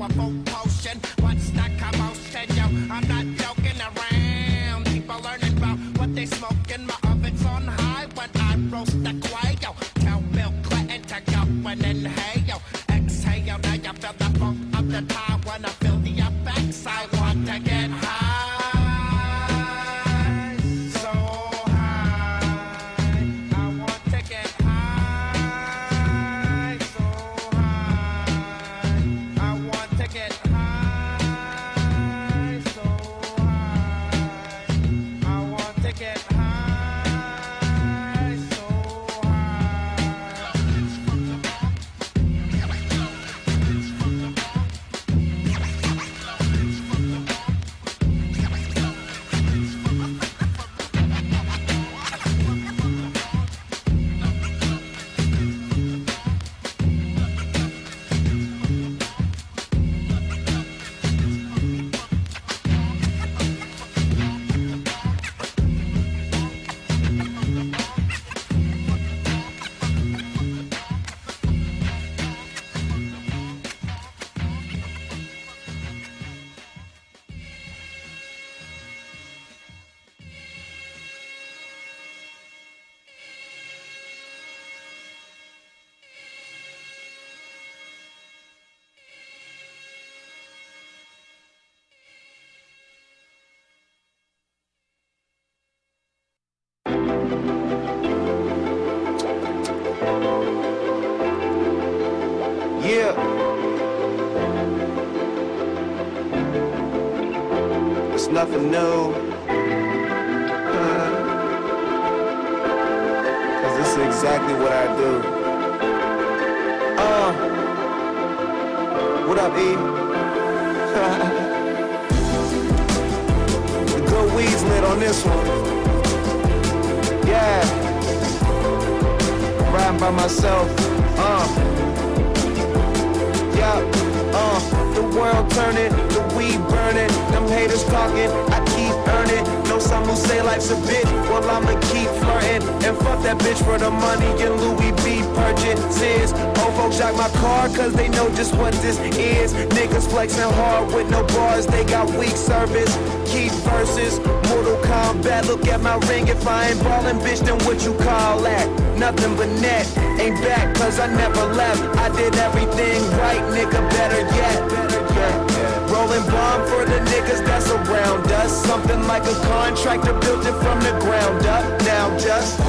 a full potion. What's the commotion, yo? I'm not joking around. People learning about what they smoking. My oven's on high when I roast the quail. Tell Bill Clinton to go and inhale. Exhale, now you feel the funk of the time when I feel the effects. I want to get high, so high. I want to get high, so high. I want to get high, so high. I want to get high, so Yeah. It's nothing new. Cause this is exactly what I do. What up, E? The good weed's lit on this one. Yeah. Riding by myself. The world turning, the weed burning, them haters talking, I keep earning. Know some who say life's a bitch, well I'ma keep flirting. And fuck that bitch for the money and Louis V purchases. Old folks jack my car cause they know just what this is. Niggas flexing hard with no bars, they got weak service. Keep verses, Mortal Kombat, look at my ring. If I ain't ballin', bitch, then what you call that? Nothing but net, ain't back cause I never left. I did everything right, nigga, better yet. Rolling bomb for the niggas that's around us. Something like a contractor built it from the ground up. Now just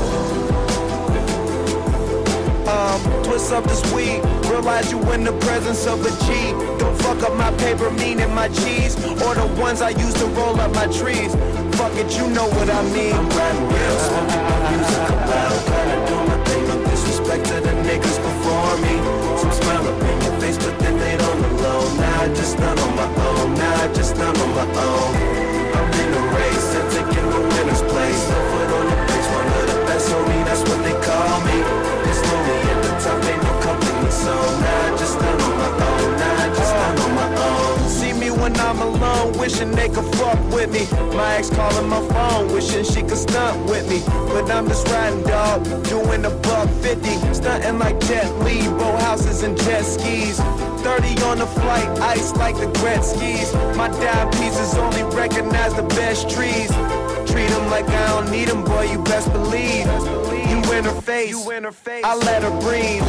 twist up this weed, realize you in the presence of a G. Don't fuck up my paper, meaning my cheese, or the ones I use to roll up my trees. Fuck it, you know what I mean. I'm riding real, smoking my music loud, kinda do my thing, no disrespect to the niggas before me. Some smile up in your face, but then they don't know. Nah, I just done on my own, nah, I just done on my own. I'm in the race and taking the winner's place. No foot on the brakes, one of the best, homie, that's what they call me. It's lonely at the top, ain't no company, so nah, I just done on my own, nah, I just done on my own. See me when I'm alone, wishing they could fuck with me. My ex calling my phone, wishing she could stunt with me. But I'm just riding, dog, doing a $150, stunting like Jet Li, bow houses and jet skis. 30 on the flight, ice like the Gretzky's. My dime pieces only recognize the best trees. Treat them like I don't need them, boy, you best believe. You in her face, I let her breathe.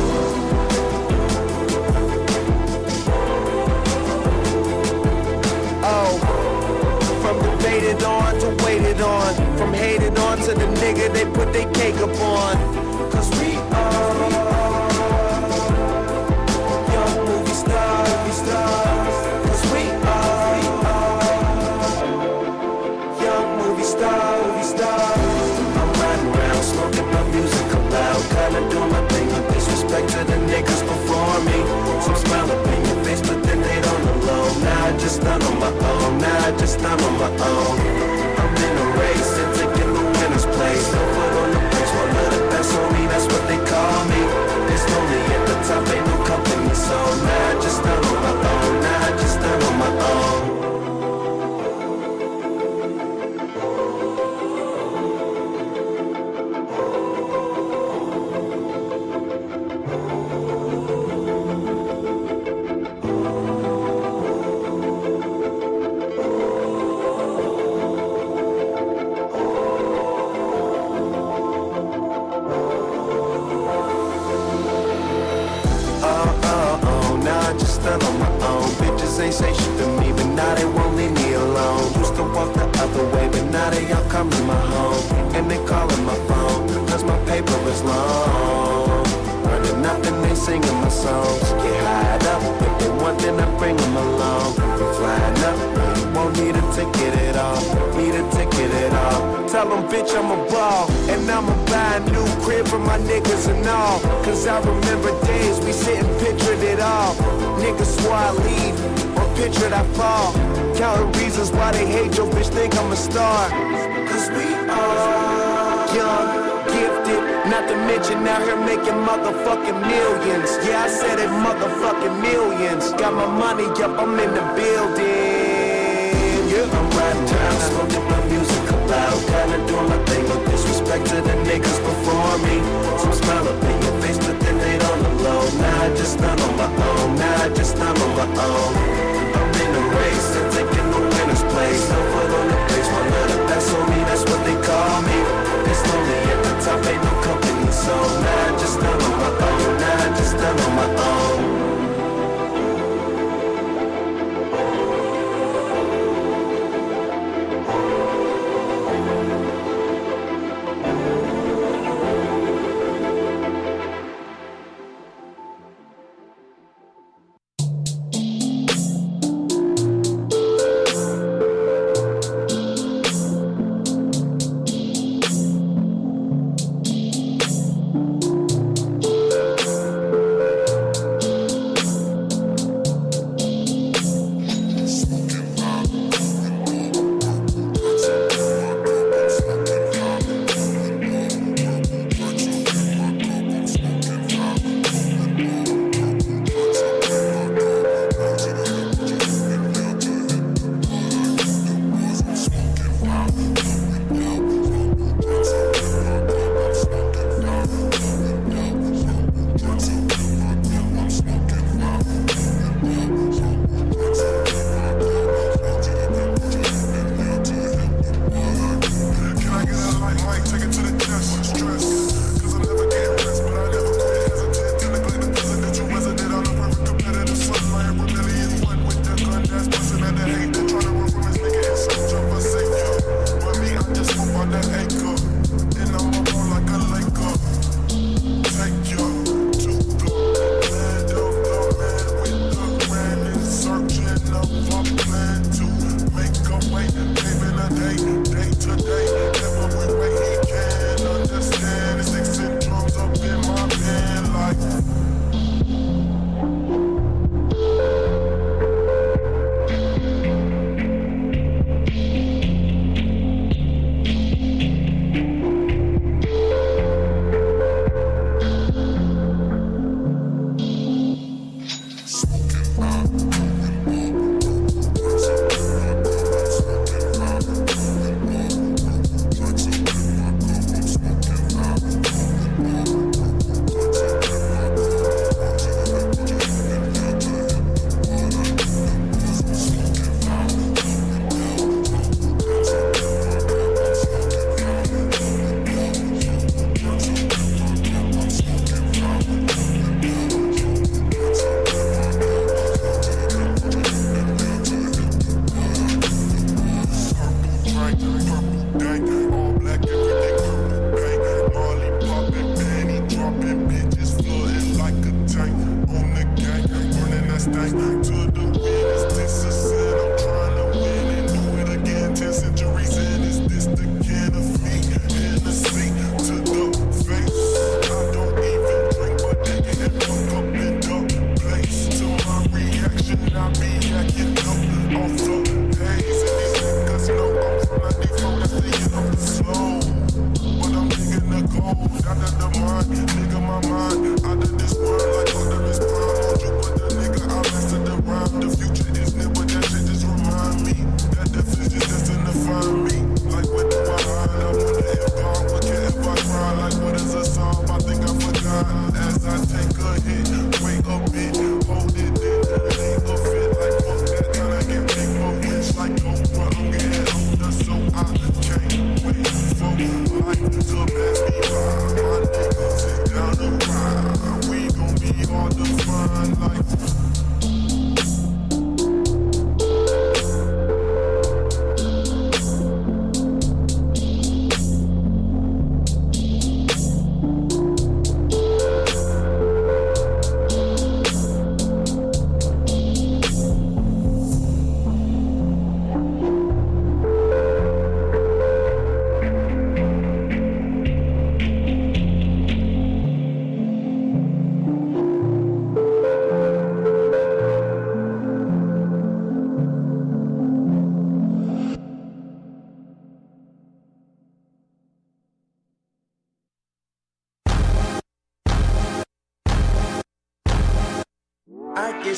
Oh, from debated on to waited on, from hated on to the nigga they put their cake up on. Cause we are young movie stars. Cause we are young movie stars. I'm riding around smoking my music loud, kinda do my thing with disrespect to the niggas before me. Some smile up in your face, but then they don't know. Nah, I just done on my own, nah, I just done on my own. I'm in a race and taking the winner's place. No foot on the brakes, one of the best, homie, that's what they call me. It's lonely at the top, ain't no company, so nah, I just done on my own, nah, I just done on my own. ain't say shit to me, but now they won't leave me alone. Used to walk the other way, but now they all come to my home. And they calling my phone, cause my paper is long. Learning nothing, they singing my songs. Get high up, if they want then I bring them along. Flying up, you won't need a ticket at all. Need a ticket at all. Tell them bitch I'm a ball, and I'ma buy a new crib for my niggas and all. Cause I remember days we sit and pictured it all. Niggas swore I leave, or pictured I fall. Counting reasons why they hate your bitch, think I'm a star. Cause we are young, gifted, not to mention out here making motherfucking millions. Yeah, I said it, motherfucking millions. Got my money up, I'm in the building. Yeah, I'm riding down, smoking my music loud. Kinda doing my thing, no disrespect to the niggas before me. Some smile up in your face, but then they on the low. Now I just not on my own, now I just not on my own. I'm in the race, and taking the winner's place. No foot on the place, one of the best on me, that's what they call me. It's lonely at the top, ain't no company, so now I just not on my own, now I just not on my own.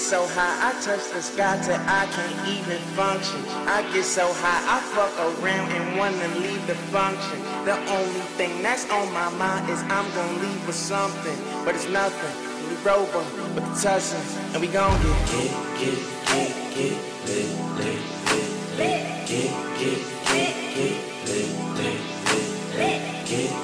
so high, I touch the sky till I can't even function. I get so high, I fuck around and wanna leave the function. The only thing that's on my mind is I'm gonna leave with something, but it's nothing. We rover with the tussins, and we gon' get lit, lit, lit, lit, get lit, lit, lit, get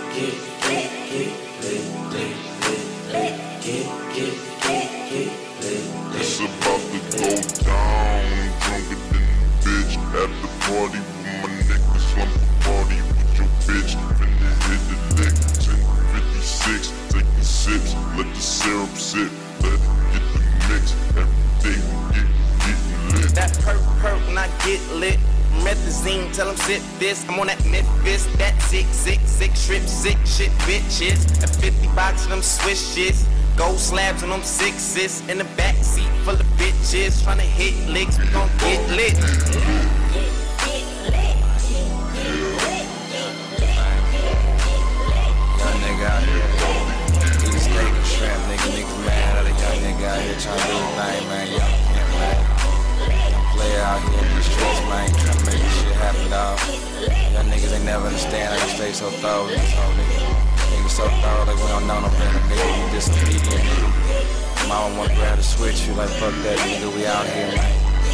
it's about to go down, drunker than a bitch. At the party with my niggas, slump the party with your bitch. Finna hit the lick, 1056, taking sips, let the syrup sit, let it get the mix. Every day we getting lit. That perk when I get lit. Methazine, tell them sit this. I'm on that Memphis, that 666 strip, sick shit, bitches. A 50 box of them Swiss shits. Gold slabs on them sixes. In the backseat full of bitches. Tryna hit licks, we gon' get lit. Young nigga out here, eat steak and shrimp, niggas mad at a young nigga out here trying to do his thing, man. Young player out here in the streets, man, trying to make this shit happen, dog. Young niggas ain't never understand how you stay so thorough. Niggas so thorough, like we don't know no better, nigga. You disobedient, nigga. Mama wanna grab the switch, you like, fuck that, nigga, we out here, man.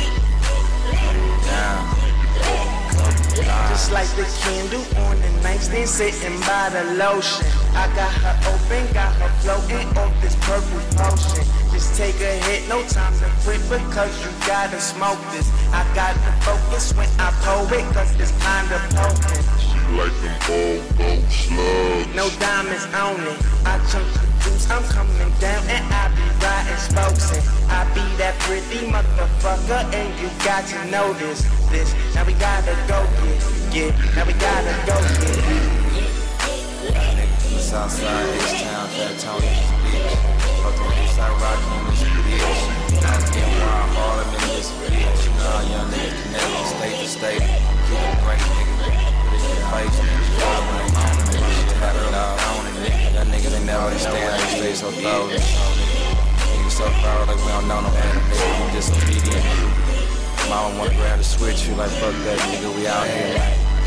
Down. Just like the candle on the nightstand, sitting by the lotion. I got her open, got her floating off this purple potion. Just take a hit, no time to quit, because you gotta smoke this. I got to focus when I pull it, cause it's kinda potent. She like them all slugs. No diamonds on it. I chunk the juice, I'm coming down, and I be riding spokes. I be that pretty motherfucker, and you got to know this. Now we gotta go get. Now we gotta go get. Nigga from the south side, H-Town, Fat Tony, bitch. Fuck the Eastside Rocky in this bitch. I was getting wild hard in this bitch. You know how young niggas connect state to state. Keep it great, nigga. Put it in your face, nigga. Drive when they on it, nigga. Shit happen, dog. Young niggas ain't never understand how you stay so thorough. Niggas so thorough, like we don't know no better, nigga. You disobedient, nigga. Mama wanna grab the switch, you like, fuck that, nigga, we out here.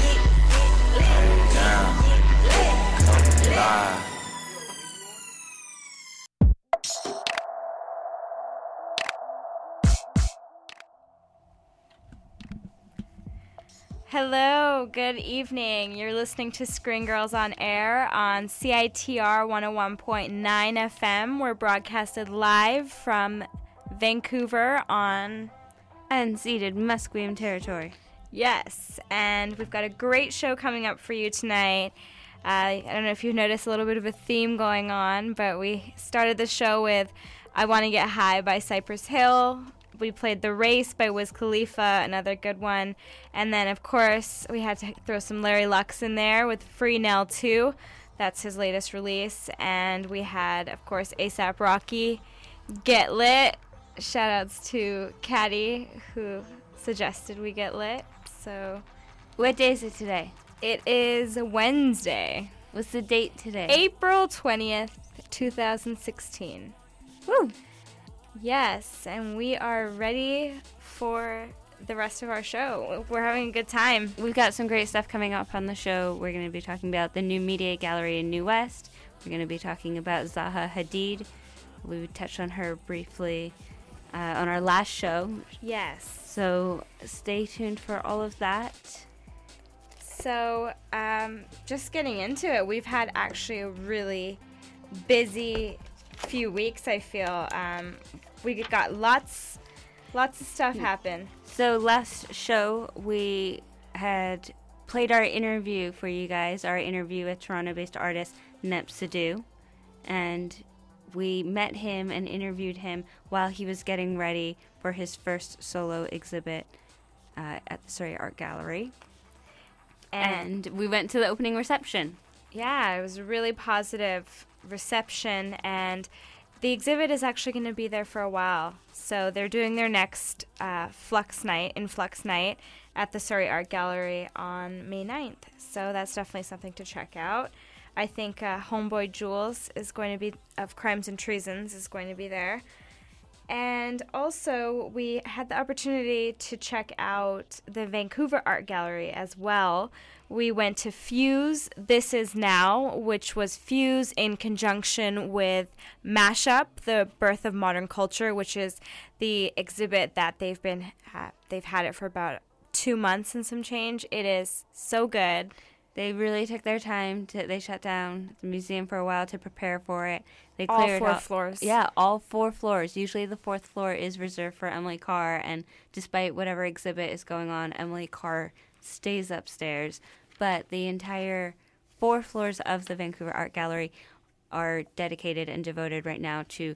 Down. Live. Hello, good evening. You're listening to Screen Girls on Air on CITR 101.9 FM. We're broadcasted live from Vancouver on unceded Musqueam territory. Yes, and we've got a great show coming up for you tonight. I don't know if you've noticed a little bit of a theme going on, but we started the show with I Want to Get High by Cypress Hill. We played The Race by Wiz Khalifa, another good one. And then, of course, we had to throw some Larry Lux in there with Free Nell 2. That's his latest release. And we had, of course, A$AP Rocky, Get Lit. Shoutouts to Caddy, who suggested we get lit. So, what day is it today? It is Wednesday. What's the date today? April 20th, 2016. Woo! Yes, and we are ready for the rest of our show. We're having a good time. We've got some great stuff coming up on the show. We're going to be talking about the New Media Gallery in New West. We're going to be talking about Zaha Hadid. We touched on her briefly on our last show. Yes. So stay tuned for all of that. So just getting into it, we've had actually a really busy few weeks, I feel. We got lots of stuff happen. So last show we had played our interview for you guys, our interview with Toronto-based artist Nep Sadu, and we met him and interviewed him while he was getting ready for his first solo exhibit at the Surrey Art Gallery. And we went to the opening reception. Yeah, it was a really positive reception, and the exhibit is actually going to be there for a while. So they're doing their next Flux Night at the Surrey Art Gallery on May 9th. So that's definitely something to check out. I think Homeboy Jules is going to be, of Crimes and Treasons, is going to be there. And also, we had the opportunity to check out the Vancouver Art Gallery as well. We went to Fuse This Is Now, which was Fuse in conjunction with Mashup, the Birth of Modern Culture, which is the exhibit that they've had it for about 2 months and some change. It is so good. They really took their time. They shut down the museum for a while to prepare for it. They All cleared 4 out, floors. Yeah, all 4 floors. Usually the 4th floor is reserved for Emily Carr, and despite whatever exhibit is going on, Emily Carr stays upstairs. But the entire 4 floors of the Vancouver Art Gallery are dedicated and devoted right now to,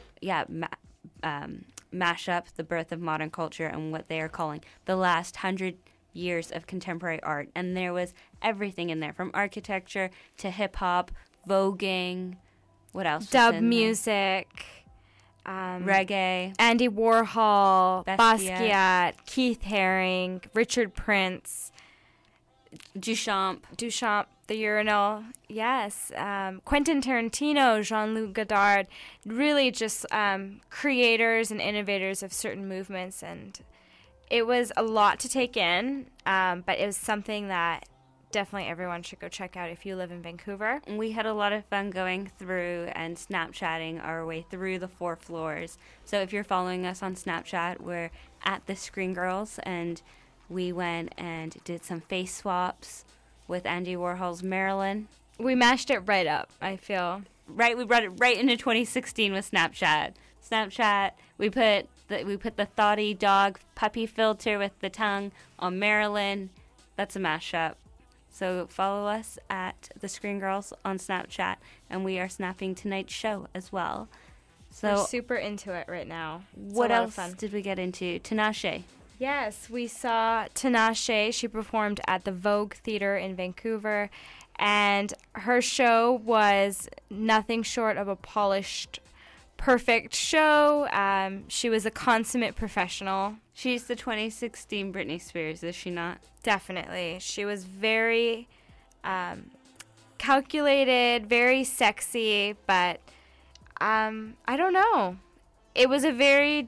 mash up the birth of modern culture and what they are calling the last 100 years of contemporary art. And there was everything in there, from architecture to hip-hop, voguing, what else? Dub music. Reggae. Andy Warhol, Basquiat. Basquiat, Keith Haring, Richard Prince, Duchamp, the Urinal, yes, Quentin Tarantino, Jean-Luc Godard, really just creators and innovators of certain movements, and it was a lot to take in, but it was something that definitely everyone should go check out if you live in Vancouver. We had a lot of fun going through and Snapchatting our way through the 4 floors. So if you're following us on Snapchat, we're at the Screen Girls, and we went and did some face swaps with Andy Warhol's Marilyn. We mashed it right up, I feel. Right, we brought it right into 2016 with Snapchat. We put the thoughty dog puppy filter with the tongue on Marilyn. That's a mashup. So follow us at the Screen Girls on Snapchat, and we are snapping tonight's show as well. So we're super into it right now. It's what a lot else of fun. did we get into? Tinashe. Yes, we saw Tinashe. She performed at the Vogue Theatre in Vancouver, and her show was nothing short of a polished, perfect show. She was a consummate professional. She's the 2016 Britney Spears, is she not? Definitely. She was very calculated, very sexy, but I don't know. It was a very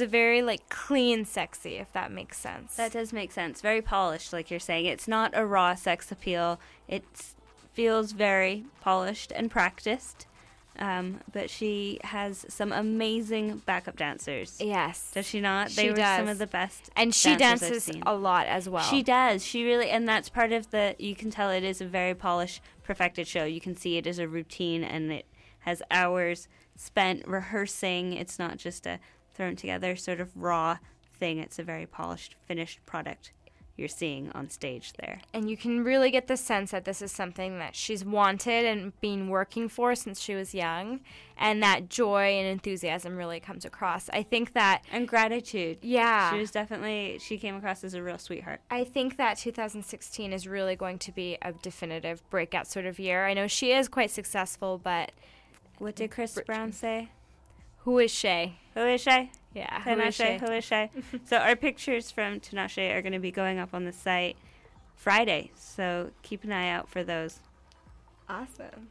clean sexy, if that makes sense. That does make sense. Very polished, like you're saying. It's not a raw sex appeal. It feels very polished and practiced. But she has some amazing backup dancers. Yes. Does she not? She They were does. some of the best. And she dancers I've dances seen. a lot as well. She does. She really, and that's part of you can tell it is a very polished, perfected show. You can see it is a routine, and it has hours spent rehearsing. It's not just a thrown together sort of raw thing. It's a very polished, finished product you're seeing on stage there. And you can really get the sense that this is something that she's wanted and been working for since she was young, and that joy and enthusiasm really comes across. I think that... And gratitude. Yeah. She came across as a real sweetheart. I think that 2016 is really going to be a definitive breakout sort of year. I know she is quite successful, but... What did Chris Brown say? Who is Shay? Who is Shay? Yeah, Tinashe, who is Shay? So our pictures from Tinashe are going to be going up on the site Friday, so keep an eye out for those. Awesome.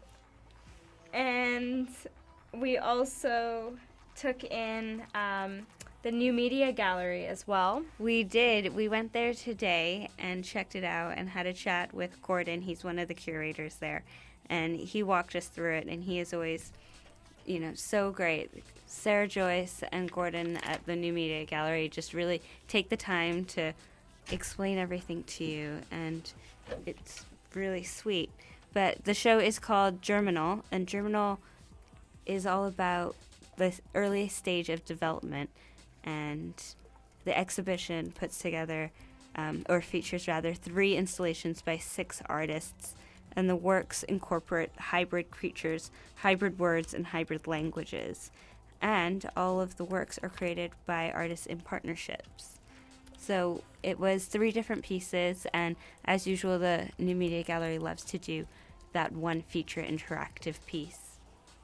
And we also took in the New Media Gallery as well. We did. We went there today and checked it out and had a chat with Gordon. He's one of the curators there, and he walked us through it, and he is always... so great. Sarah Joyce and Gordon at the New Media Gallery just really take the time to explain everything to you, and it's really sweet. But the show is called Germinal, and Germinal is all about the early stage of development, and the exhibition puts together, or features rather, 3 installations by 6 artists. And the works incorporate hybrid creatures, hybrid words, and hybrid languages. And all of the works are created by artists in partnerships. So it was 3 different pieces, and as usual, the New Media Gallery loves to do that one feature interactive piece.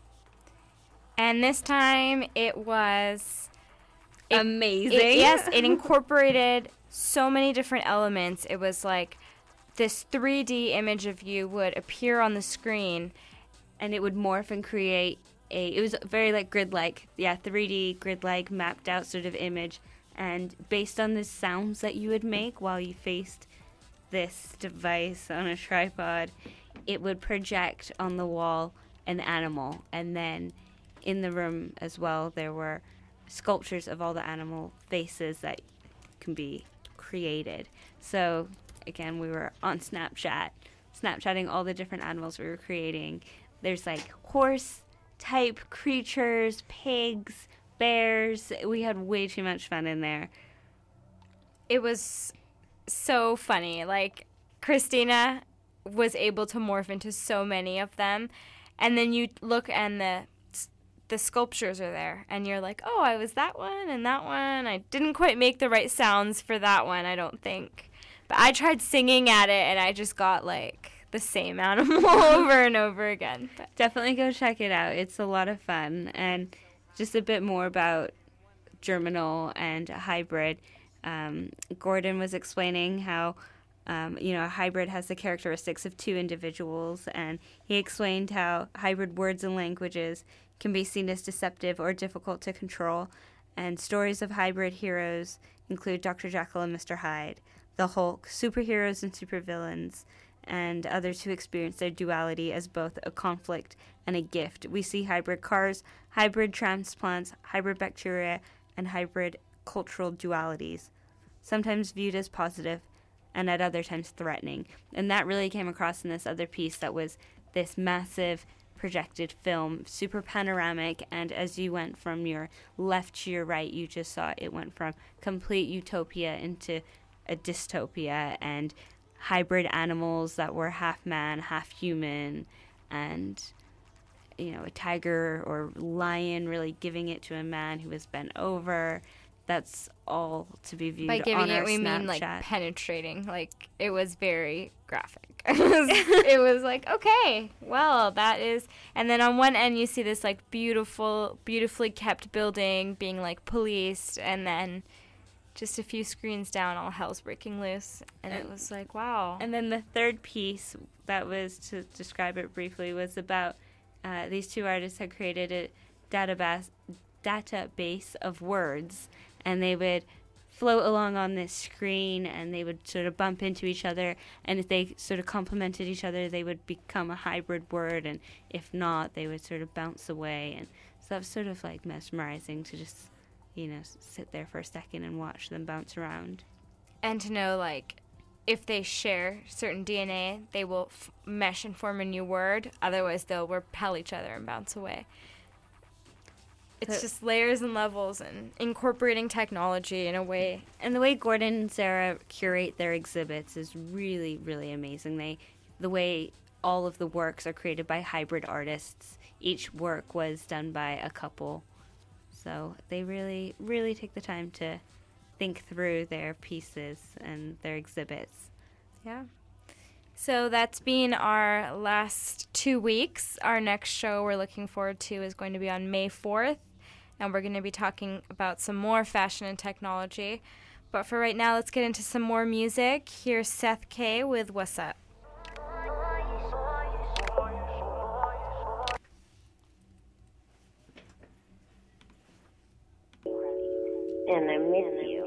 And this time it was... Amazing. It incorporated so many different elements. It was like... this 3D image of you would appear on the screen, and it would morph and create it was very like grid-like, 3D grid-like mapped out sort of image, and based on the sounds that you would make while you faced this device on a tripod, it would project on the wall an animal, and then in the room as well there were sculptures of all the animal faces that can be created. So again, we were on Snapchatting all the different animals we were creating. There's like horse type creatures, pigs, bears. We had way too much fun in there. It was so funny. Like, Christina was able to morph into so many of them, and then you look and the sculptures are there, and you're like, oh, I was that one and that one. I didn't quite make the right sounds for that one, I don't think. But I tried singing at it, and I just got, like, the same animal over and over again. But definitely go check it out. It's a lot of fun. And just a bit more about Germinal and Hybrid. Gordon was explaining how, a hybrid has the characteristics of two individuals, and he explained how hybrid words and languages can be seen as deceptive or difficult to control, and stories of hybrid heroes include Dr. Jekyll and Mr. Hyde, the Hulk, superheroes and supervillains, and others who experience their duality as both a conflict and a gift. We see hybrid cars, hybrid transplants, hybrid bacteria, and hybrid cultural dualities, sometimes viewed as positive and at other times threatening. And that really came across in this other piece that was this massive projected film, super panoramic, and as you went from your left to your right, you just saw it went from complete utopia into a dystopia, and hybrid animals that were half man, half human, and a tiger or lion really giving it to a man who was bent over. That's all to be viewed on our Snapchat. By giving it, we mean like penetrating. Like, it was very graphic. It was like, okay, well, that is. And then on one end, you see this like beautifully kept building being like policed, and then just a few screens down, all hell's breaking loose. And it was like, wow. And then the third piece that was, to describe it briefly, was about these two artists had created a database of words, and they would float along on this screen, and they would sort of bump into each other, and if they sort of complemented each other, they would become a hybrid word, and if not, they would sort of bounce away. And so that was sort of like mesmerizing to just sit there for a second and watch them bounce around. And to know, like, if they share certain DNA, they will mesh and form a new word. Otherwise, they'll repel each other and bounce away. It's just layers and levels and incorporating technology in a way. And the way Gordon and Sarah curate their exhibits is really, really amazing. The way all of the works are created by hybrid artists. Each work was done by a couple. So they really, really take the time to think through their pieces and their exhibits. Yeah. So that's been our last 2 weeks. Our next show we're looking forward to is going to be on May 4th, and we're going to be talking about some more fashion and technology. But for right now, let's get into some more music. Here's Seth K with What's Up. And I miss you.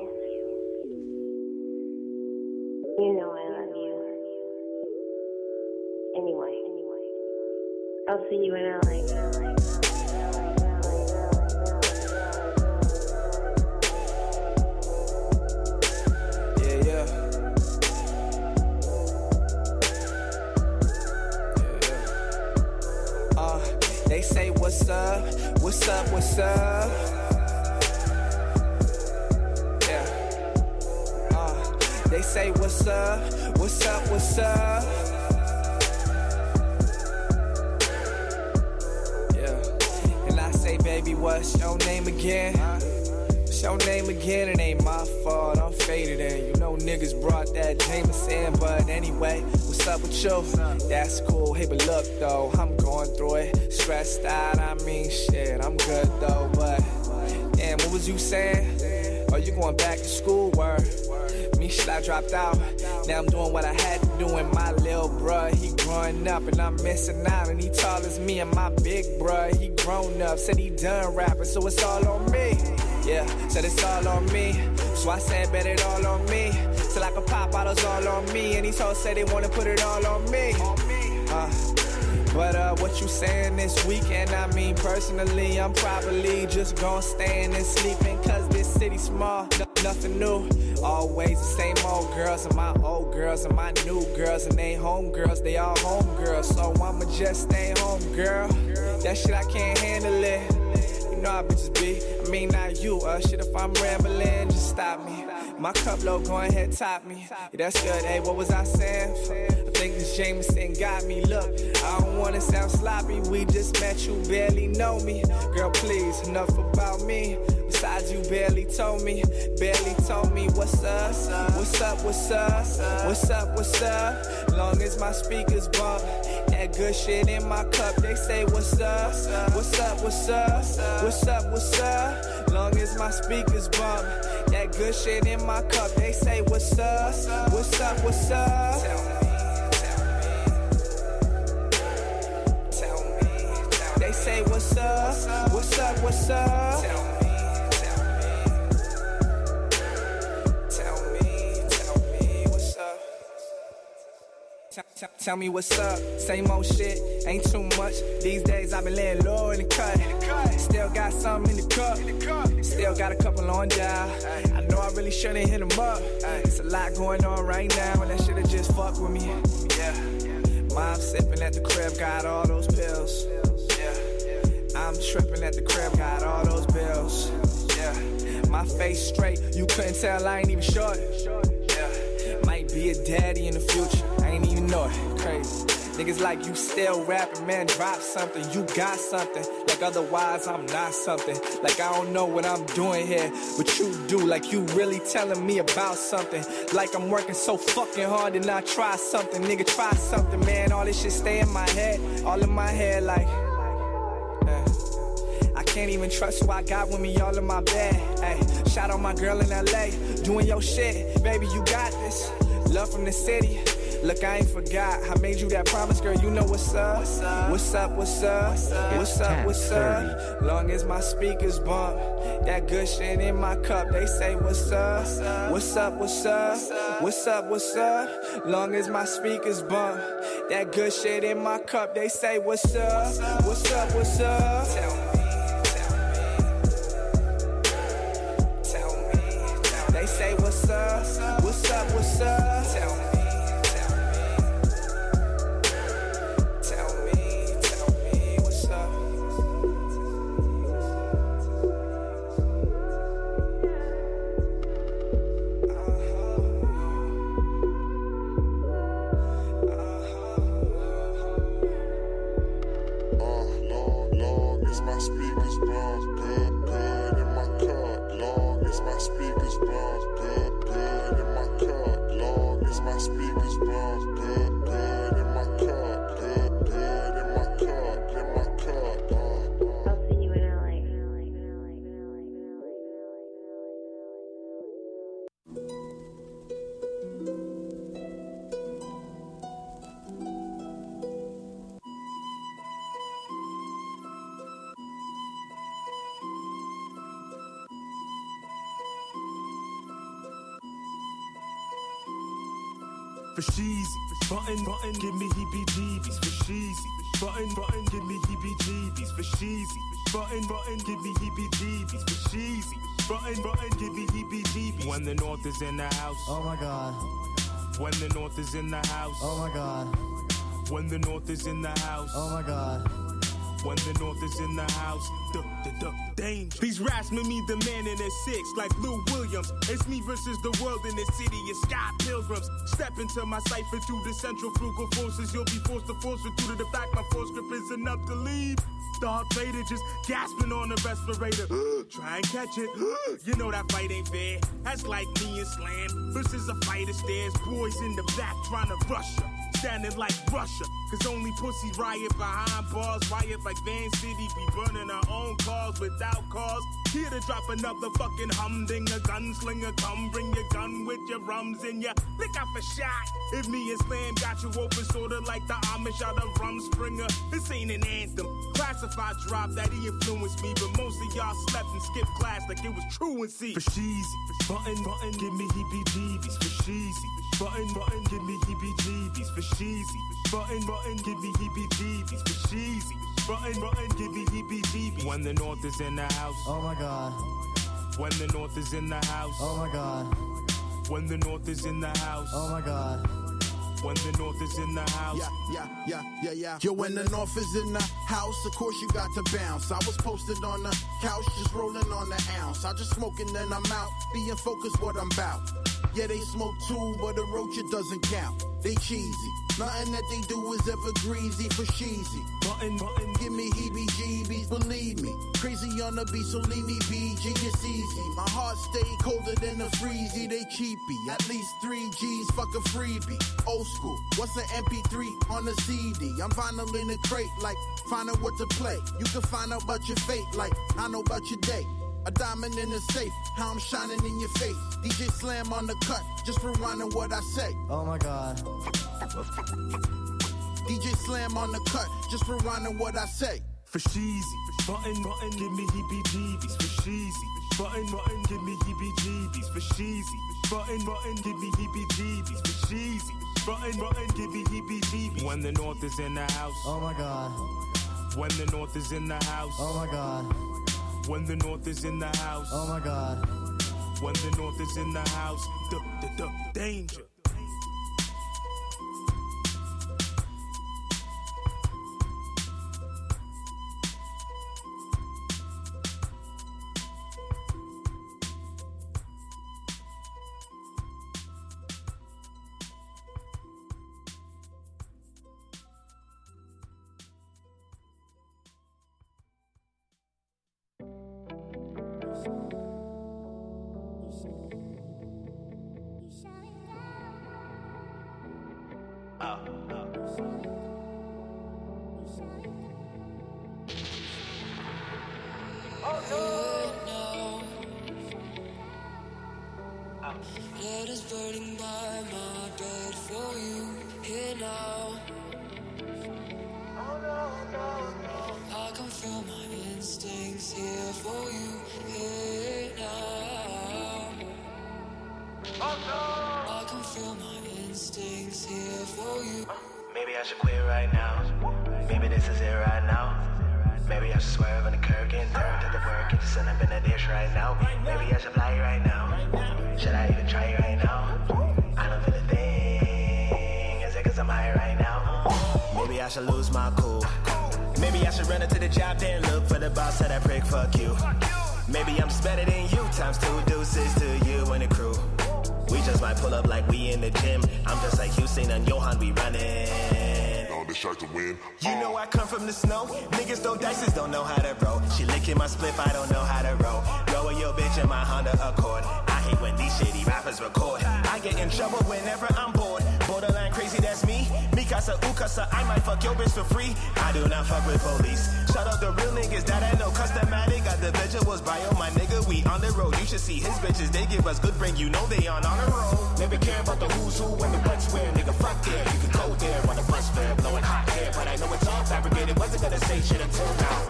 You know I love you. Anyway, I'll see you in LA. They say what's up, what's up, what's up? They say what's up, what's up, what's up? Yeah. And I say, baby, what's your name again? What's your name again? It ain't my fault, I'm faded and you know niggas brought that Jameson. But anyway, what's up with you? That's cool, hey, but look though, I'm going through it. Stressed out, I mean shit, I'm good though. But damn, what was you saying? Oh, you going back to school, word. Me, shit, I dropped out. Now I'm doing what I had to do, and my little bruh, he growing up, and I'm missing out. And he tall as me, and my big bruh, he grown up. Said he done rapping, so it's all on me. Yeah, said it's all on me. So I said, bet it all on me. Till I could pop bottles all on me. And these hoes say they wanna put it all on me. But what you saying this weekend? I mean, personally, I'm probably just gon' staying and sleeping. Cause this city small, nothing new. Always the same old girls and my old girls and my new girls. And they home girls, they all home girls. So I'ma just stay home, girl. That shit, I can't handle it. You know how bitches be. I mean, not you, shit, if I'm rambling, just stop me. My cup low, go ahead, top me. Yeah, that's good, hey, what was I saying? I think this Jameson got me. Look, I don't wanna sound sloppy. We just met, you barely know me. Girl, please, enough about me. Besides, you barely told me what's up, what's up, what's up, what's up, what's up. Long as my speakers bump, that good shit in my cup, they say what's up, what's up, what's up, what's up, what's up. Long as my speakers bump, that good shit in my cup, they say what's up, what's up, what's up. Tell me. They say what's up, what's up, what's up. Tell me what's up, same old shit, ain't too much. These days I've been laying low in the cut. Still got something in the cup, still got a couple on dial. I know I really shouldn't hit them up. It's a lot going on right now, and that should've just fucked with me. Yeah, Mom sipping at the crib, got all those pills. Yeah, I'm tripping at the crib, got all those bills. Yeah, my face straight, you couldn't tell I ain't even short. Yeah, might be a daddy in the future, I ain't even know it, crazy. Niggas like you still rapping, man, drop something, you got something. Like otherwise I'm not something. Like I don't know what I'm doing here, but you do. Like you really telling me about something. Like I'm working so fucking hard and I try something. Nigga, try something, man. All this shit stay in my head, all in my head like I can't even trust who I got with me all in my bed. Ay, shout out my girl in LA, doing your shit, baby, you got this. Love from the city. Look, I ain't forgot. I made you that promise, girl. You know what's up. What's up, what's up? What's up, what's up? Long as my speakers bump, that good shit in my cup, they say what's up. What's up, what's up? What's up, what's up? Long as my speakers bump, that good shit in my cup, they say what's up. What's up, what's up? Tell me. They say what's up. What's up, what's up? Tell me. For sheezy, button, give me heebie-jeebies. For sheezy, button, give me heebie-jeebies. For sheezy, button, give me heebie-jeebies. For sheezy, button, give me heebie-jeebies. When the North is in the house, oh my God. When the North is in the house, oh my God. When the North is in the house, oh my God. When the North is in the house, danger. These rats made me the man in a six, like Lou Williams. It's me versus the world in the city of Scott Pilgrims. Step into my cipher through the central frugal forces. You'll be forced to force it through to the fact my force grip is enough to leave. The heart Vader just gasping on the respirator. Try and catch it. You know that fight ain't fair. That's like me and Slam versus a fight of stairs. Boys in the back trying to rush her. sounding like Russia. Cause only pussy riot behind bars, riot like Van City. We burning our own cars without cars. Here to drop another fucking humdinger, gunslinger. Come bring your gun with your rums in ya. Lick out for shot. If me and Slam got you open, sorta like the Amish out of Rumspringer. This ain't an anthem. Classified drop that he influenced me, but most of y'all slept and skipped class like it was truancy. For sheezy, button, give me heebie-jeebies. For sheezy, button, give me heebie-jeebies. For sheezy, button, give me heebie-jeebies. For sheezy, button, give me heebie-jeebies. When the North is in the house. Oh my God. When the North is in the house. Oh my God. When the North is in the house. Oh my God. When the North is in the house. Yeah. Yo, when the North is in the house, of course you got to bounce. I was posted on the couch, just rolling on the ounce. I just smoke and then I'm out, being focused what I'm about. Yeah, they smoke too, but a roach it doesn't count. They cheesy. Nothing that they do is ever greasy for sheezy. Button, give me heebie-jeebies, believe me. Crazy on the beat, so leave me BG, it's easy. My heart stay colder than a freezy, they cheapy. At least 3 G's, fuck a freebie. Old school, what's an MP3 on a CD? I'm vinyl in a crate, like, find out what to play. You can find out about your fate, like, I know about your day. A diamond in the safe, how I'm shining in your face. DJ Slam on the cut, just rewinding what I say. Oh my God. DJ Slam on the cut, just rewinding what I say. For sheezy, button, give me heebie-jeebies. For sheezy, button, give me heebie-jeebies. For sheezy, button, give me heebie-jeebies. For sheezy, button, give me heebie-jeebies. When the North is in the house. Oh my God. When the North is in the house. Oh my God. When the North is in the house. Oh my God. When the North is in the house. Danger. Blood is burning by my bed for you here now. I can feel my instincts here for you here now. I can feel my instincts here for you. Maybe I should quit right now. Maybe this is it right now. Maybe I should swerve on the curb, getting turned to the work, and just end up in the dish right now. Maybe I should fly right now. Should I even try it right now? I don't feel a thing. Is it cause I'm high right now? Maybe I should lose my cool. Maybe I should run into the job, then look for the boss, said that prick, fuck you. Maybe I'm just better than you, times 2 deuces to you and the crew. We just might pull up like we in the gym. I'm just like Houston and Johan, we running. Shot to win. You know I come from the snow. Niggas throw dices, don't know how to roll. She licking my spliff, I don't know how to roll. Roll with your bitch in my Honda Accord. I hate when these shitty rappers record. I get in trouble whenever I'm bored. Borderline crazy, that's me. Mikasa, Ukasa, I might fuck your bitch for free. I do not fuck with police. Shout out the real niggas that I know customatic. Got the visuals bio, my nigga, we on the road. You should see his bitches, they give us good brain. You know they on a roll. Never care about the who's who and the what's where. Nigga, fuck there, you can go there on the bus fare. Blowing hot air, but I know it's all fabricated. Wasn't gonna say shit until now.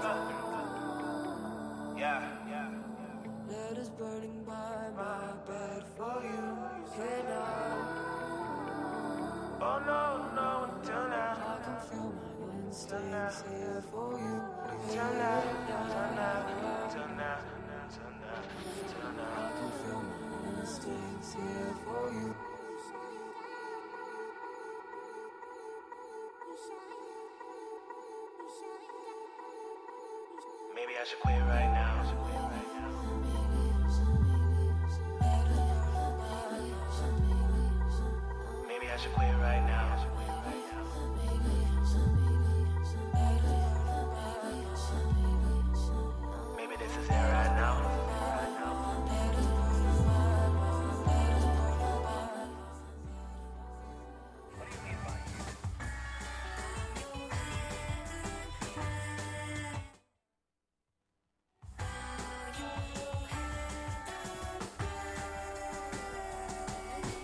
Yeah. Blood is burning by my bed for you here now. Oh no, until now. I can feel my instincts here for you. Until now. I can feel my instincts here for you. Maybe I should quit right now. Maybe I should quit right now. Maybe this is it right now.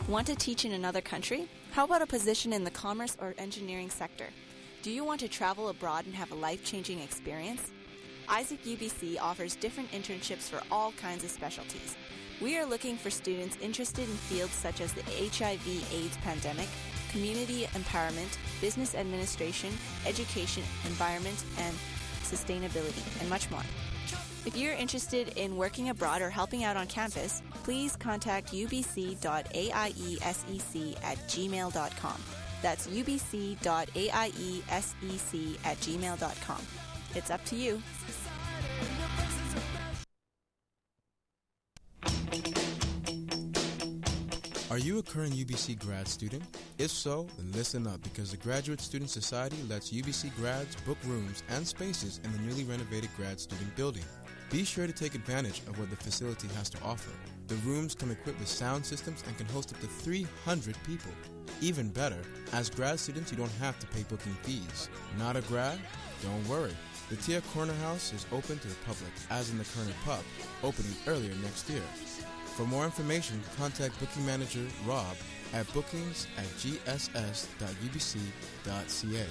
Want to teach in another country? How about a position in the commerce or engineering sector? Do you want to travel abroad and have a life-changing experience? Isaac UBC offers different internships for all kinds of specialties. We are looking for students interested in fields such as the HIV/AIDS pandemic, community empowerment, business administration, education, environment, and sustainability, and much more. If you're interested in working abroad or helping out on campus, please contact ubc.aiesec@gmail.com. That's ubc.aiesec@gmail.com. It's up to you. Are you a current UBC grad student? If so, then listen up, because the Graduate Student Society lets UBC grads book rooms and spaces in the newly renovated grad student building. Be sure to take advantage of what the facility has to offer. The rooms come equipped with sound systems and can host up to 300 people. Even better, as grad students, you don't have to pay booking fees. Not a grad? Don't worry. The Tia Corner House is open to the public, as in the Kerner Pub, opening earlier next year. For more information, contact booking manager Rob at bookings@gss.ubc.ca.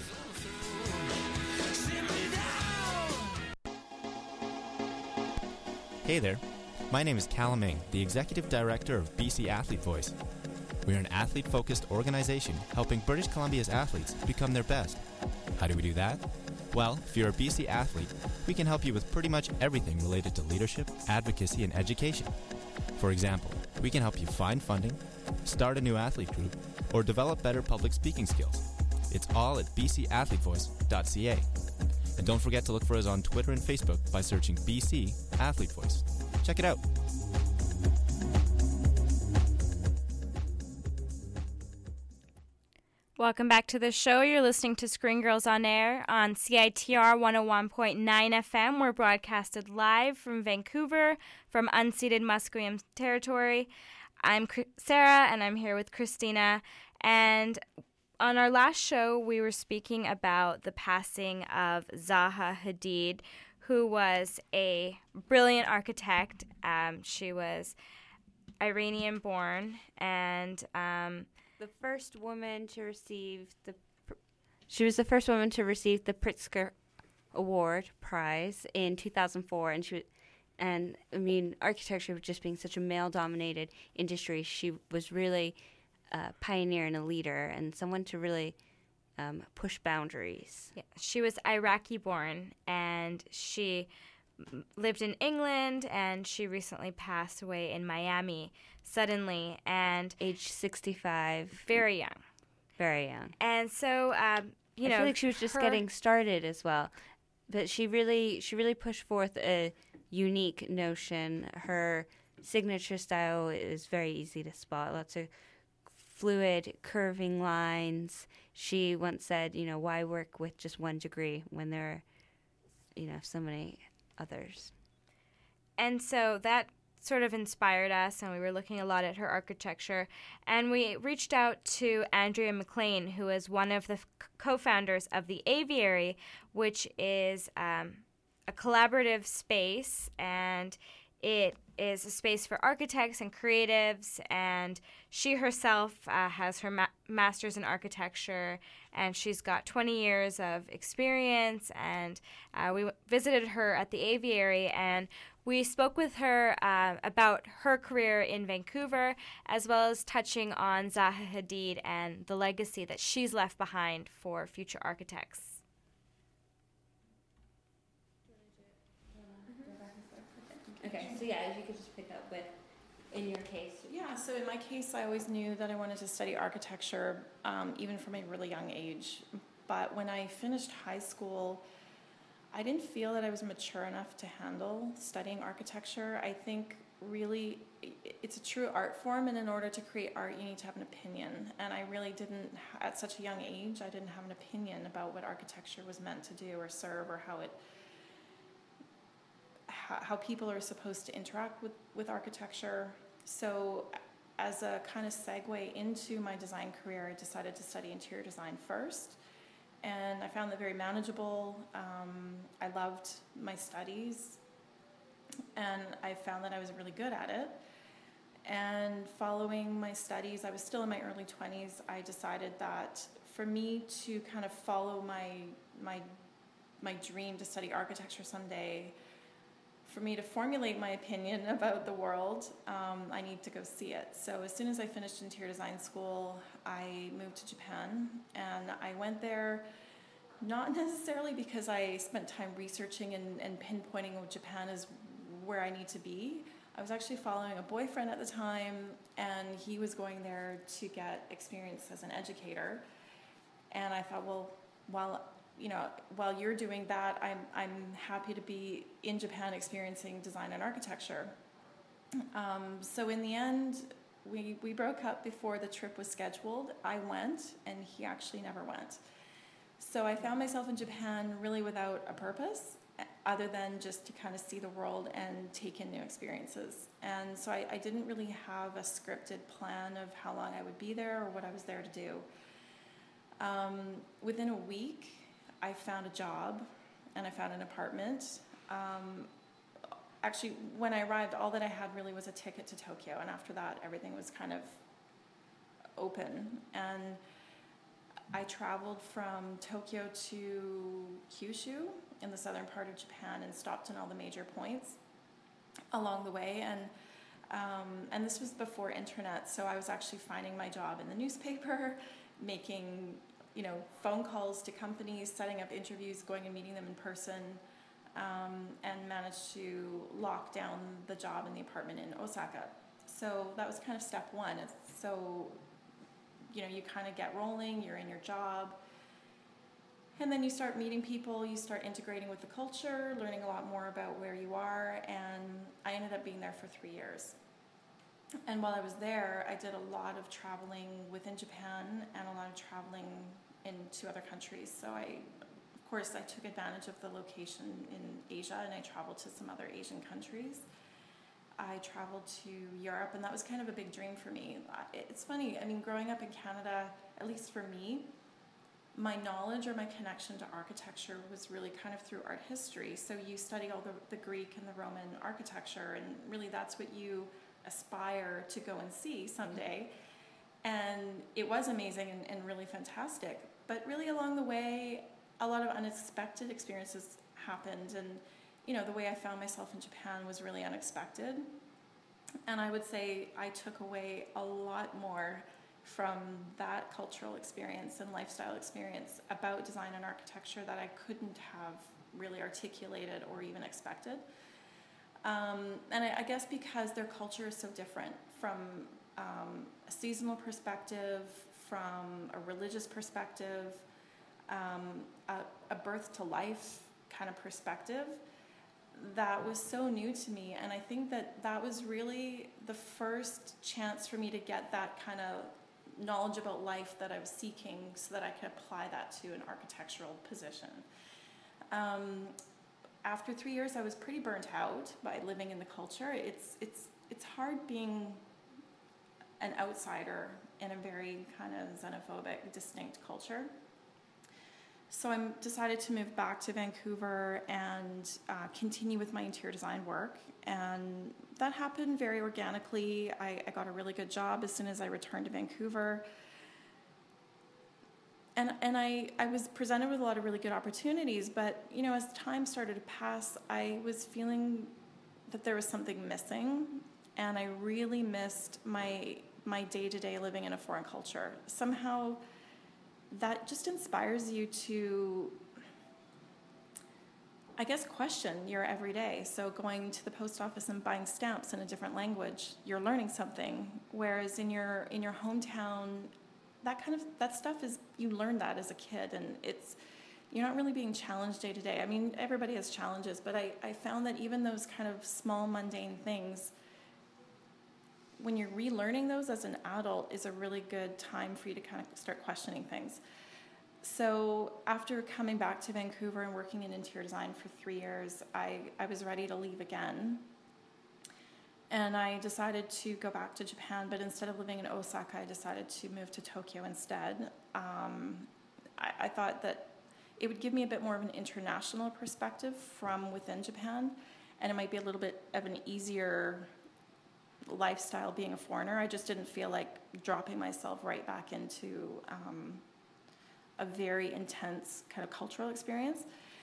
Hey there, my name is Callum Ming, the Executive Director of BC Athlete Voice. We're an athlete-focused organization helping British Columbia's athletes become their best. How do we do that? Well, if you're a BC athlete, we can help you with pretty much everything related to leadership, advocacy, and education. For example, we can help you find funding, start a new athlete group, or develop better public speaking skills. It's all at bcathletevoice.ca. And don't forget to look for us on Twitter and Facebook by searching BC Athlete Voice. Check it out. Welcome back to the show. You're listening to Screen Girls on Air on CITR 101.9 FM. We're broadcasted live from Vancouver, from unceded Musqueam territory. I'm Sarah, and I'm here with Christina. And on our last show, we were speaking about the passing of Zaha Hadid, who was a brilliant architect. She was Iranian-born, and the first woman to receive she was the first woman to receive the Pritzker Award prize in 2004, and architecture just being such a male-dominated industry, she was really a pioneer and a leader, and someone to really push boundaries. Yeah, she was Iraqi-born, and she lived in England, and she recently passed away in Miami suddenly, and age 65. Very young. Very young. And so, I feel like she was just getting started as well. But she really pushed forth a unique notion. Her signature style is very easy to spot. Lots of fluid, curving lines. She once said, why work with just one degree when there are, so many others. And so that sort of inspired us, and we were looking a lot at her architecture, and we reached out to Andrea McLean, who is one of the co-founders of the Aviary, which is a collaborative space, and it is a space for architects and creatives, and she herself has her master's in architecture, and she's got 20 years of experience, and we visited her at the Aviary, and we spoke with her about her career in Vancouver, as well as touching on Zaha Hadid and the legacy that she's left behind for future architects. Okay, so if you could just pick up with, in your case. Yeah, so in my case, I always knew that I wanted to study architecture, even from a really young age. But when I finished high school, I didn't feel that I was mature enough to handle studying architecture. I think really it's a true art form, and in order to create art, you need to have an opinion. And I really didn't, at such a young age, I didn't have an opinion about what architecture was meant to do or serve, or how people are supposed to interact with architecture. So as a kind of segue into my design career, I decided to study interior design first. And I found that very manageable. I loved my studies, and I found that I was really good at it. And following my studies, I was still in my early 20s, I decided that for me to kind of follow my dream to study architecture someday, for me to formulate my opinion about the world, I need to go see it. So as soon as I finished interior design school, I moved to Japan, and I went there not necessarily because I spent time researching and pinpointing Japan as where I need to be. I was actually following a boyfriend at the time, and he was going there to get experience as an educator. And I thought, well, while you're doing that, I'm happy to be in Japan experiencing design and architecture. So in the end, we broke up before the trip was scheduled. I went, and he actually never went. So I found myself in Japan really without a purpose, other than just to kind of see the world and take in new experiences. And so I didn't really have a scripted plan of how long I would be there or what I was there to do. Within a week, I found a job and I found an apartment. Actually, when I arrived, all that I had really was a ticket to Tokyo, and after that, everything was kind of open. And I traveled from Tokyo to Kyushu in the southern part of Japan and stopped in all the major points along the way. And this was before internet, so I was actually finding my job in the newspaper, making phone calls to companies, setting up interviews, going and meeting them in person, and managed to lock down the job in the apartment in Osaka. So that was kind of step one. So you kind of get rolling, you're in your job, and then you start meeting people, you start integrating with the culture, learning a lot more about where you are, and I ended up being there for 3 years. And while I was there, I did a lot of traveling within Japan and a lot of traveling into other countries. So of course, I took advantage of the location in Asia, and I traveled to some other Asian countries. I traveled to Europe, and that was kind of a big dream for me. It's funny, growing up in Canada, at least for me, my knowledge or my connection to architecture was really kind of through art history. So you study all the Greek and the Roman architecture, and really that's what you aspire to go and see someday. And it was amazing and really fantastic. But really along the way, a lot of unexpected experiences happened, and the way I found myself in Japan was really unexpected. And I would say I took away a lot more from that cultural experience and lifestyle experience about design and architecture that I couldn't have really articulated or even expected. And I guess because their culture is so different from a seasonal perspective, from a religious perspective, a birth to life kind of perspective, that was so new to me. And I think that was really the first chance for me to get that kind of knowledge about life that I was seeking so that I could apply that to an architectural position. After 3 years, I was pretty burnt out by living in the culture. It's hard being an outsider in a very kind of xenophobic, distinct culture. So I decided to move back to Vancouver and continue with my interior design work. And that happened very organically. I got a really good job as soon as I returned to Vancouver. And I was presented with a lot of really good opportunities, but as time started to pass, I was feeling that there was something missing, and I really missed my day-to-day living in a foreign culture. Somehow that just inspires you to, I guess, question your everyday. So going to the post office and buying stamps in a different language, you're learning something. Whereas in your hometown, that stuff is, you learn that as a kid, and you're not really being challenged day to day. Everybody has challenges, but I found that even those kind of small mundane things, when you're relearning those as an adult, is a really good time for you to kind of start questioning things. So after coming back to Vancouver and working in interior design for 3 years, I was ready to leave again. And I decided to go back to Japan, but instead of living in Osaka, I decided to move to Tokyo instead. I thought that it would give me a bit more of an international perspective from within Japan, and it might be a little bit of an easier lifestyle being a foreigner. I just didn't feel like dropping myself right back into a very intense kind of cultural experience.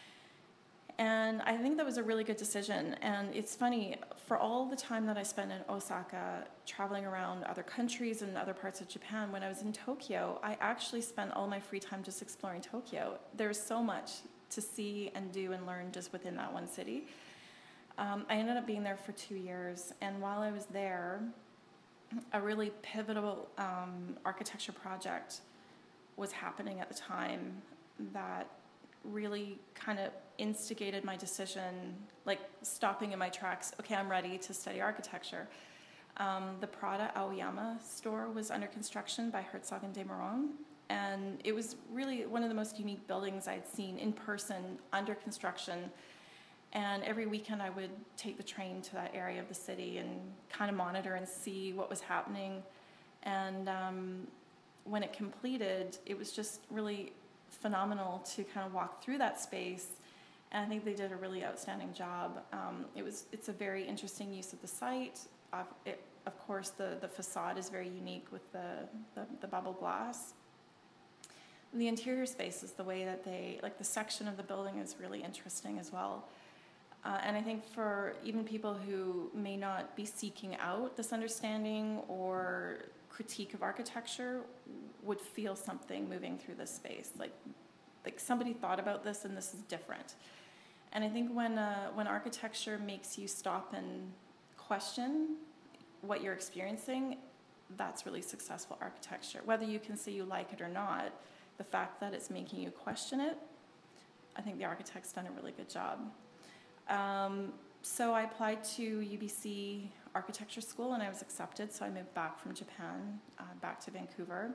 And I think that was a really good decision. And it's funny, for all the time that I spent in Osaka, traveling around other countries and other parts of Japan, when I was in Tokyo, I actually spent all my free time just exploring Tokyo. There's so much to see and do and learn just within that one city. I ended up being there for 2 years, and while I was there, a really pivotal architecture project was happening at the time that really kind of instigated my decision, like stopping in my tracks. Okay, I'm ready to study architecture. The Prada Aoyama store was under construction by Herzog and de Meuron, and it was really one of the most unique buildings I'd seen in person under construction. And every weekend I would take the train to that area of the city and kind of monitor and see what was happening. And when it completed, it was just really phenomenal to kind of walk through that space. And I think they did a really outstanding job. It's a very interesting use of the site. Of course, the facade is very unique with the bubble glass. And the interior spaces, the way that the section of the building is really interesting as well. And I think for even people who may not be seeking out this understanding or critique of architecture would feel something moving through this space. Like somebody thought about this and this is different. And I think when architecture makes you stop and question what you're experiencing, that's really successful architecture. Whether you can say you like it or not, the fact that it's making you question it, I think the architect's done a really good job. So I applied to UBC Architecture School and I was accepted, so I moved back from Japan, back to Vancouver,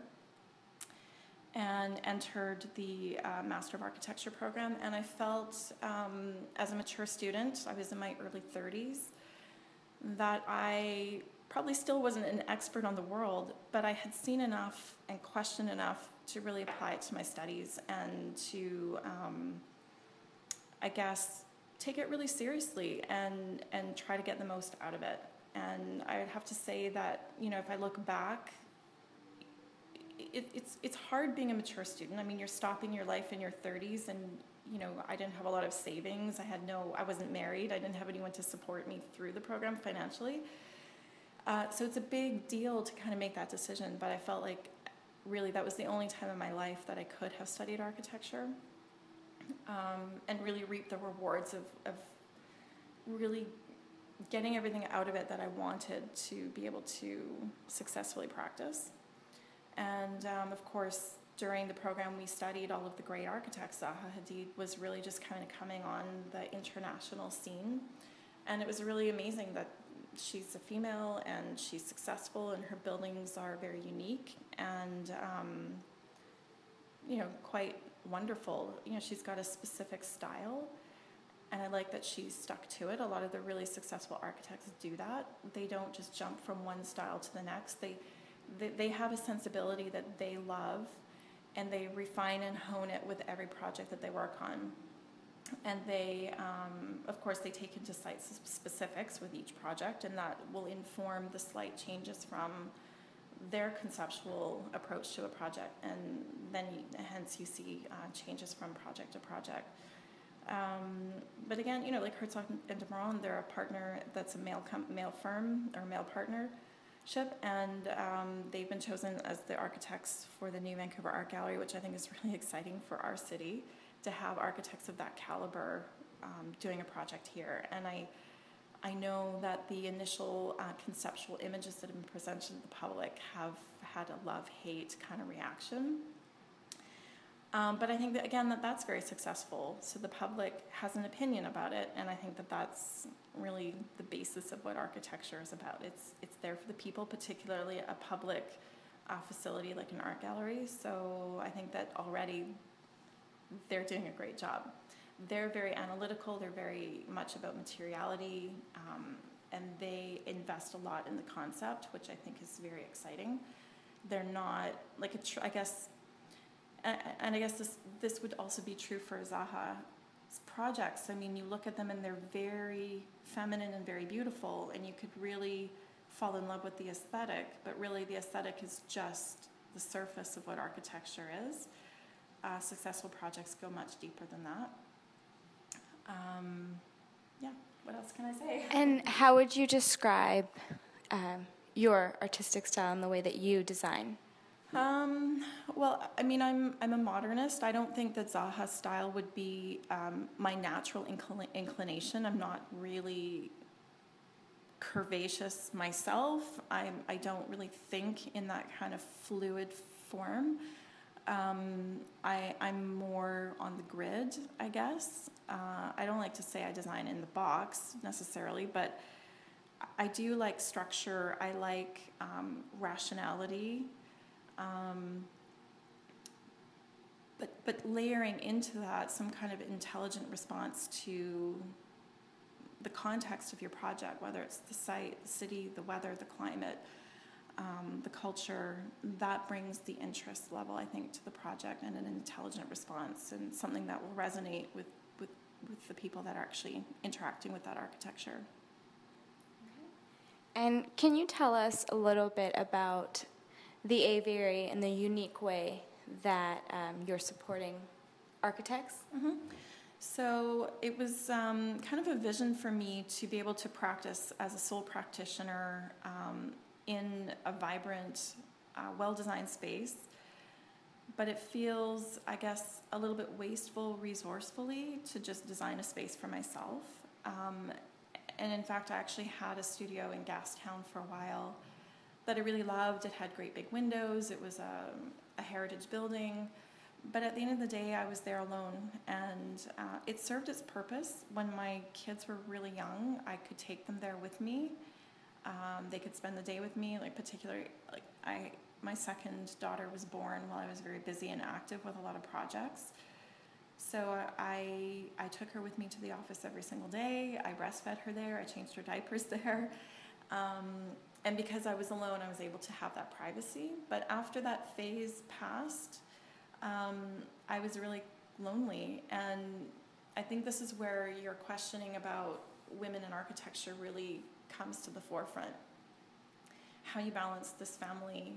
and entered the Master of Architecture program. And I felt, as a mature student, I was in my early 30s, that I probably still wasn't an expert on the world, but I had seen enough and questioned enough to really apply it to my studies and to, I guess, take it really seriously and try to get the most out of it. And I would have to say that, if I look back, it's hard being a mature student. I mean, you're stopping your life in your 30s, and I didn't have a lot of savings. I wasn't married. I didn't have anyone to support me through the program financially. So it's a big deal to kind of make that decision. But I felt like really that was the only time in my life that I could have studied architecture. And really reap the rewards of really getting everything out of it that I wanted to be able to successfully practice. And of course, during the program, we studied all of the great architects. Zaha Hadid was really just kind of coming on the international scene. And it was really amazing that she's a female and she's successful and her buildings are very unique and, quite wonderful. She's got a specific style, and I like that she's stuck to it. A lot of the really successful architects do that. They don't just jump from one style to the next. They have a sensibility that they love, and they refine and hone it with every project that they work on. And they, of course, they take into site specifics with each project, and that will inform the slight changes from their conceptual approach to a project, and then hence you see changes from project to project. But again, like Herzog and de Meuron, they're a partner that's a male firm or male partnership, and they've been chosen as the architects for the new Vancouver Art Gallery, which I think is really exciting for our city to have architects of that caliber doing a project here. And I know that the initial conceptual images that have been presented to the public have had a love-hate kind of reaction. But I think that, again, that's very successful. So the public has an opinion about it, and I think that that's really the basis of what architecture is about. It's there for the people, particularly a public facility like an art gallery. So I think that already they're doing a great job. They're very analytical, they're very much about materiality, and they invest a lot in the concept, which I think is very exciting. They're not, like, I guess this would also be true for Zaha's projects. I mean, you look at them and they're very feminine and very beautiful, and you could really fall in love with the aesthetic, but really the aesthetic is just the surface of what architecture is. Successful projects go much deeper than that. Yeah, what else can I say? And how would you describe your artistic style and the way that you design? Well, I mean, I'm a modernist. I don't think that Zaha style would be my natural inclination. I'm not really curvaceous myself. I don't really think in that kind of fluid form. I'm more on the grid, I guess. I don't like to say I design in the box necessarily, but I do like structure. I like rationality. But layering into that some kind of intelligent response to the context of your project, whether it's the site, the city, the weather, the climate, the culture, that brings the interest level, I think, to the project, and an intelligent response, and something that will resonate with the people that are actually interacting with that architecture. And can you tell us a little bit about the Aviary and the unique way that you're supporting architects? Mm-hmm. So it was kind of a vision for me to be able to practice as a sole practitioner in a vibrant, well-designed space. But it feels, I guess, a little bit wasteful resourcefully to just design a space for myself. And in fact, I actually had a studio in Gastown for a while that I really loved. It had great big windows. It was a heritage building. But at the end of the day, I was there alone. And it served its purpose. When my kids were really young, I could take them there with me. They could spend the day with me, my second daughter was born while I was very busy and active with a lot of projects. So I took her with me to the office every single day. I breastfed her there. I changed her diapers there. And because I was alone, I was able to have that privacy. But after that phase passed, I was really lonely. And I think this is where your questioning about women in architecture really comes to the forefront. How you balance this family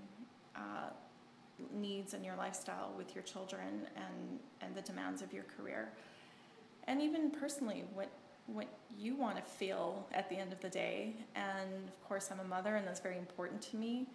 needs and your lifestyle with your children and the demands of your career. And even personally, what you want to feel at the end of the day. And of course, I'm a mother, and that's very important to me.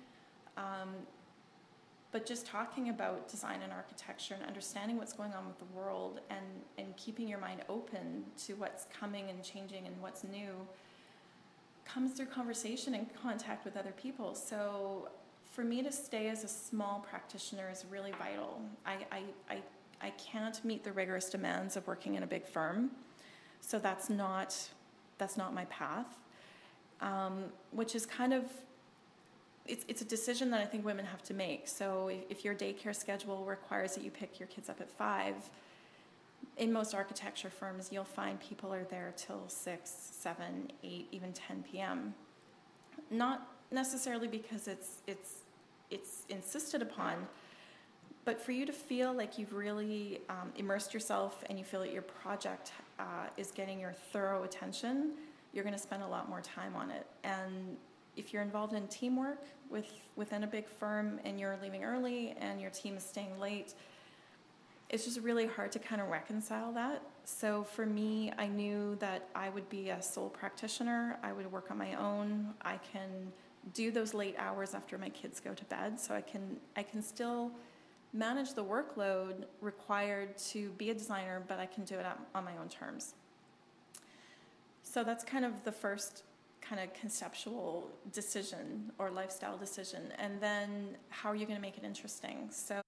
But just talking about design and architecture and understanding what's going on with the world and keeping your mind open to what's coming and changing and what's new comes through conversation and contact with other people. So for me to stay as a small practitioner is really vital. I can't meet the rigorous demands of working in a big firm. So that's not my path, which is kind of, it's a decision that I think women have to make. So if your daycare schedule requires that you pick your kids up at 5, in most architecture firms, you'll find people are there till 6, 7, 8, even 10 p.m. Not necessarily because it's insisted upon, but for you to feel like you've really immersed yourself and you feel that your project is getting your thorough attention, you're going to spend a lot more time on it. And if you're involved in teamwork within a big firm and you're leaving early and your team is staying late, it's just really hard to kind of reconcile that. So for me, I knew that I would be a sole practitioner. I would work on my own. I can do those late hours after my kids go to bed, so I can still manage the workload required to be a designer, but I can do it on my own terms. So that's kind of the first kind of conceptual decision or lifestyle decision. And then how are you going to make it interesting? So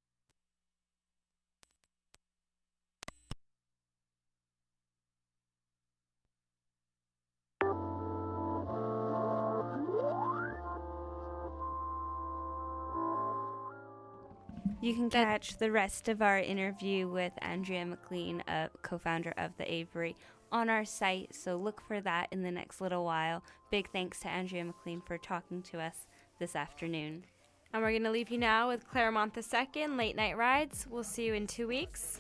you can catch the rest of our interview with Andrea McLean, a co-founder of the Aviary, on our site, so look for that in the next little while. Big thanks to Andrea McLean for talking to us this afternoon. And we're going to leave you now with Claremont II, Late Night Rides. We'll see you in 2 weeks.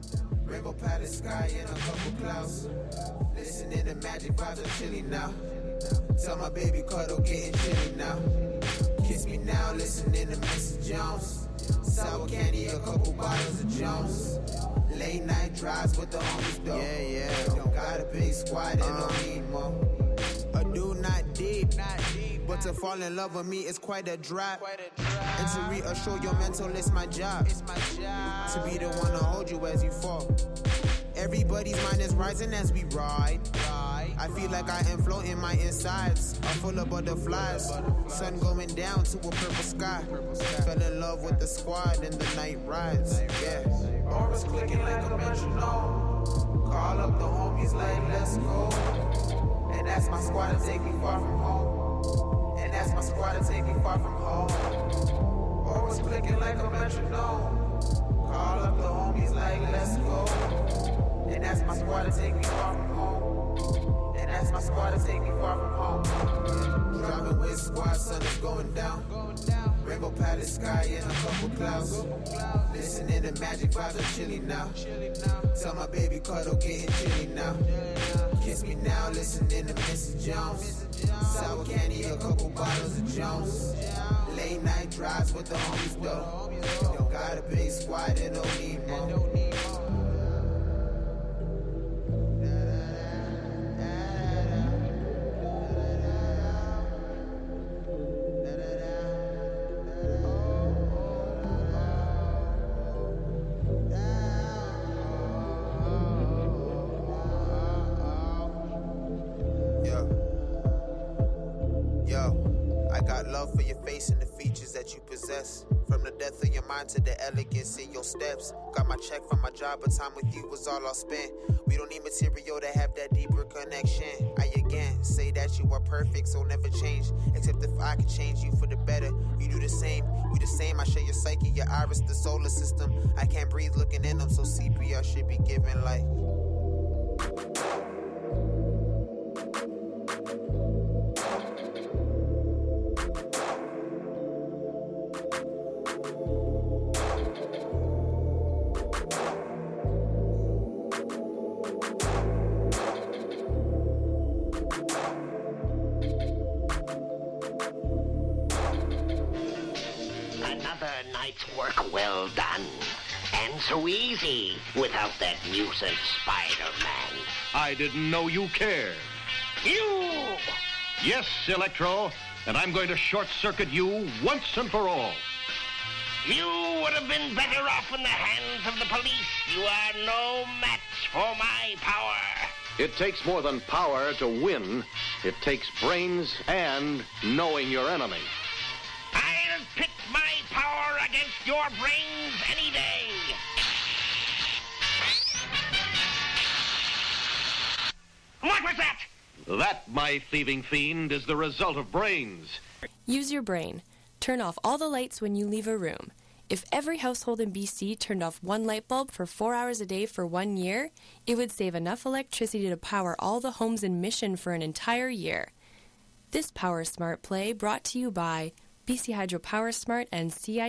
Rainbow patterned sky and a couple clouds. Listening to magic vibes, I'm chilly now. Tell my baby cuddle getting chilly now. Kiss me now, listening to Mrs. Jones. Sour candy, a couple bottles of Jones. Late night drives with the homies though. Yeah. Don't got a big squad and don't need more. A dude not deep, but to fall in love with me is quite a drop. And to reassure your mental, it's my job. To be the one to hold you as you fall. Everybody's mind is rising as we ride. I feel like I am floating, my insides are full of butterflies. Sun going down to a purple sky. Fell in love with the squad and the night rides. Yeah. Auras clicking like a metronome. Call up the homies like let's go. And that's my squad to take me far from home. And that's my squad to take me far from home. Auras clicking like a metronome. Call up the homies like let's go. And that's my squad to take me far from home. And that's my squad to take me far from home. Driving with squad, sun is going down. Rainbow palace sky and a couple clouds. Listening to magic vibes, I'm chilly now. Tell my baby cuddle getting chilly now. Kiss me now, listening to Mrs. Jones. Sour candy, a couple bottles of Jones. Late night drives with the homies though. Don't got a big squad and don't need more. And the features that you possess. From the depth of your mind to the elegance in your steps. Got my check from my job, but time with you was all I'll spend. We don't need material to have that deeper connection. I again say that you are perfect, so never change. Except if I could change you for the better. You do the same, we the same. I share your psyche, your iris, the solar system. I can't breathe looking in them, so CPR should be given life. Work well done. And so easy without that nuisance Spider-Man. I didn't know you cared. You! Yes, Electro, and I'm going to short-circuit you once and for all. You would have been better off in the hands of the police. You are no match for my power. It takes more than power to win. It takes brains and knowing your enemy. I'll pit my power against your brains any day. What was that? That, my thieving fiend, is the result of brains. Use your brain. Turn off all the lights when you leave a room. If every household in BC turned off one light bulb for 4 hours a day for 1 year, it would save enough electricity to power all the homes in Mission for an entire year. This Power Smart play brought to you by BC Hydro Power Smart and CI